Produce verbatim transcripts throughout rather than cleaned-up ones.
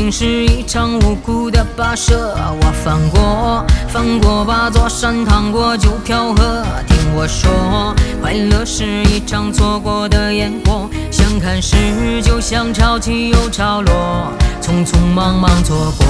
命是一场无辜的跋涉，我翻过，翻过把座山，趟过九条河。听我说，快乐是一场错过的烟火，想看时就像潮起又潮落，匆匆忙忙错过。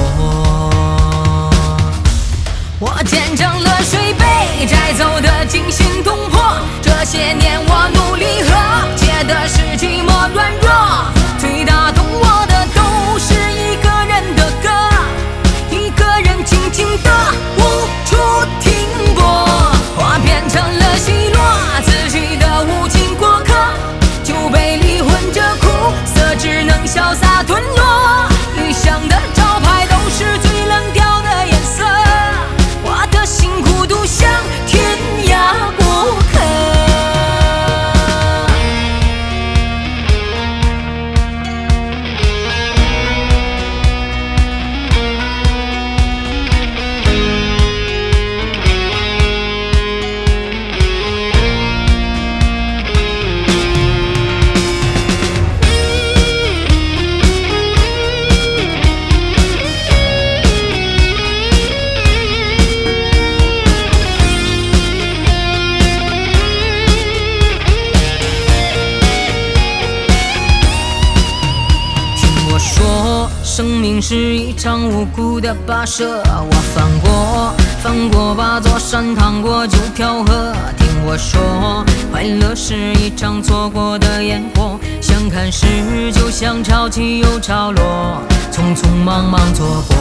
我见证了水被摘走的惊心动魄，这些年我努力和解的是寂寞软弱，最打动我的都是一个人的歌，一个人静静的无处停泊。我变成了奚落自己的无情过客，酒杯里混着苦涩，只能潇洒吞落。理想的招牌都是最冷调的颜色，我的心孤独像天涯过客。生命是一场无辜的跋涉，我翻过，翻过把座山，趟过九条河。听我说，快乐是一场错过的烟火，想看时就像潮起又潮落，匆匆忙忙错过。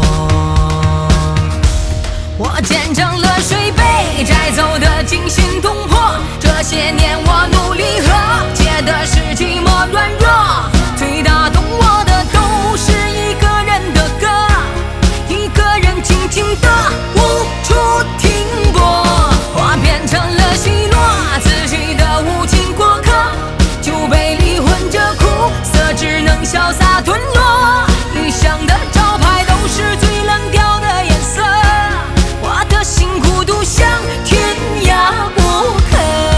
我见证了水被摘走的惊心动魄，这些年我努力和解的是寂寞软弱，最打动我的都是一个人的歌，一个人静静的无处停泊。我变成了奚落自己的无情过客，酒杯里混着苦涩，只能潇洒吞落。理想的招牌都是最冷调的颜色，我的心孤独像天涯过客。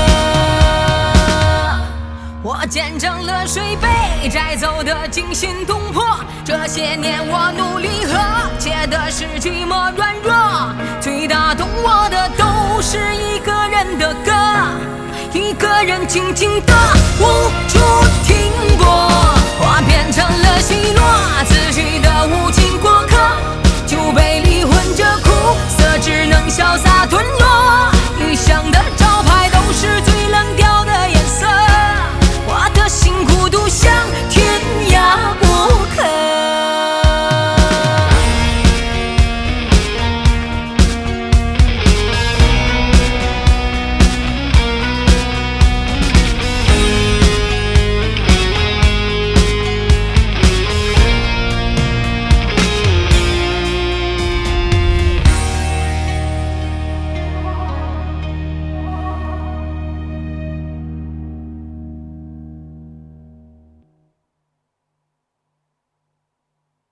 我见证了水被摘走的惊心动魄，这些年我努力和解的是寂寞软弱，最打动我的都是一个人的歌，一个人静静的无处停泊。我变成了奚落